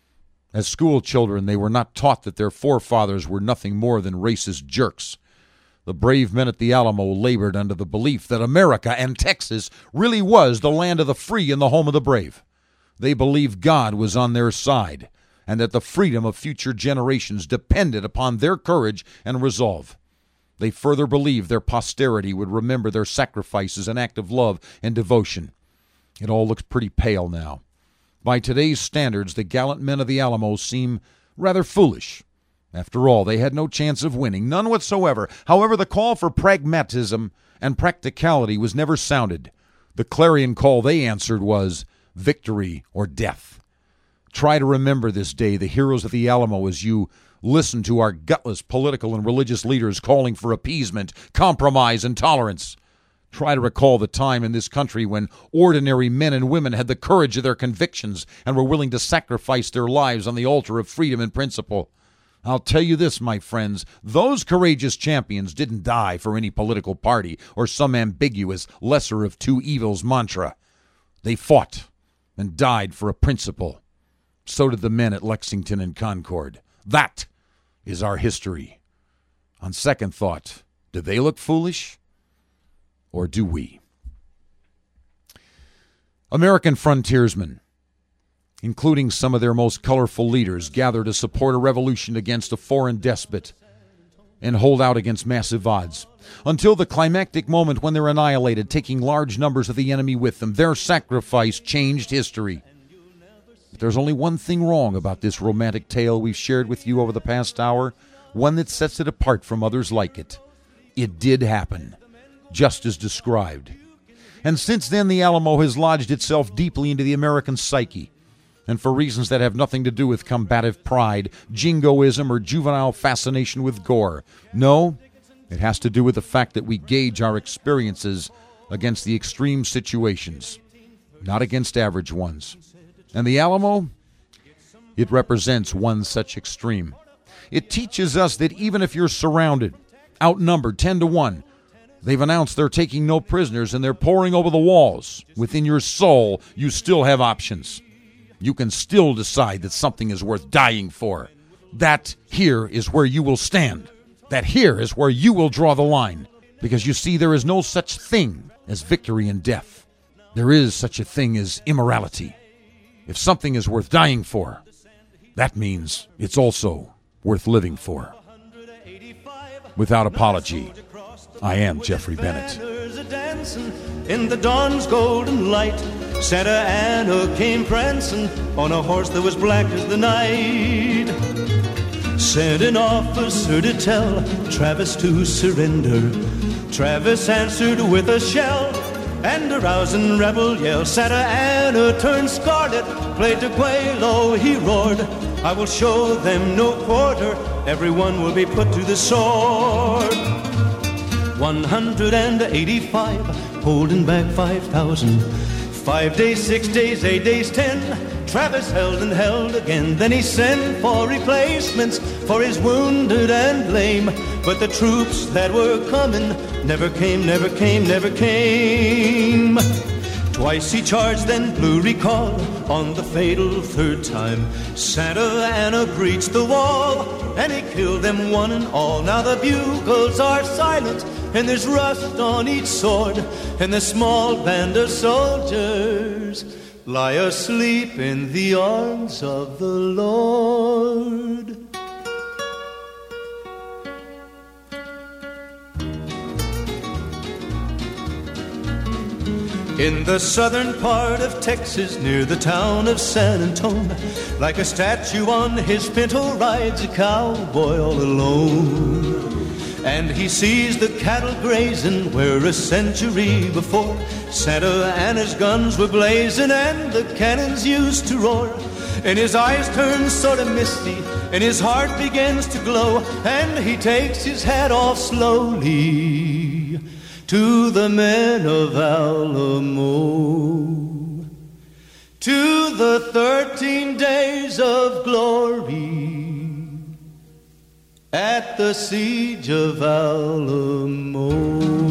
As school children, they were not taught that their forefathers were nothing more than racist jerks. The brave men at the Alamo labored under the belief that America and Texas really was the land of the free and the home of the brave. They believed God was on their side and that the freedom of future generations depended upon their courage and resolve. They further believed their posterity would remember their sacrifices and act of love and devotion. It all looks pretty pale now. By today's standards, the gallant men of the Alamo seem rather foolish. After all, they had no chance of winning, none whatsoever. However, the call for pragmatism and practicality was never sounded. The clarion call they answered was victory or death. Try to remember this day, the heroes of the Alamo, as you listen to our gutless political and religious leaders calling for appeasement, compromise, and tolerance. Try to recall the time in this country when ordinary men and women had the courage of their convictions and were willing to sacrifice their lives on the altar of freedom and principle. I'll tell you this, my friends, those courageous champions didn't die for any political party or some ambiguous lesser of two evils mantra. They fought and died for a principle. So did the men at Lexington and Concord. That is our history. On second thought, do they look foolish? Or do we? American frontiersmen, including some of their most colorful leaders, gather to support a revolution against a foreign despot and hold out against massive odds. Until the climactic moment when they're annihilated, taking large numbers of the enemy with them. Their sacrifice changed history. But there's only one thing wrong about this romantic tale we've shared with you over the past hour, one that sets it apart from others like it. It did happen, just as described. And since then, the Alamo has lodged itself deeply into the American psyche. And for reasons that have nothing to do with combative pride, jingoism, or juvenile fascination with gore. No, it has to do with the fact that we gauge our experiences against the extreme situations, not against average ones. And the Alamo, it represents one such extreme. It teaches us that even if you're surrounded, outnumbered ten to one, they've announced they're taking no prisoners and they're pouring over the walls, within your soul, you still have options. You can still decide that something is worth dying for. That here is where you will stand. That here is where you will draw the line. Because you see, there is no such thing as victory in death. There is such a thing as immorality. If something is worth dying for, that means it's also worth living for. Without apology, I am Jeffrey Bennett. In the dawn's golden light, Santa Anna came prancing on a horse that was black as the night. Sent an officer to tell Travis to surrender. Travis answered with a shell and a rousing rebel yell. Santa Anna turned scarlet, played to Guelo, he roared, I will show them no quarter, everyone will be put to the sword. one hundred eighty-five, holding back five thousand. Five days, six days, eight days, ten. Travis held and held again. Then he sent for replacements for his wounded and lame. But the troops that were coming never came, never came, never came. Twice he charged, then blew recall. On the fatal third time, Santa Anna breached the wall, and he killed them one and all. Now the bugles are silent, and there's rust on each sword, and the small band of soldiers lie asleep in the arms of the Lord. In the southern part of Texas, near the town of San Antonio, like a statue on his pinto rides a cowboy all alone. And he sees the cattle grazing where a century before Santa Anna's guns were blazing and the cannons used to roar. And his eyes turn sort of misty and his heart begins to glow, and he takes his hat off slowly to the men of Alamo, to the thirteen days of glory at the siege of Alamo.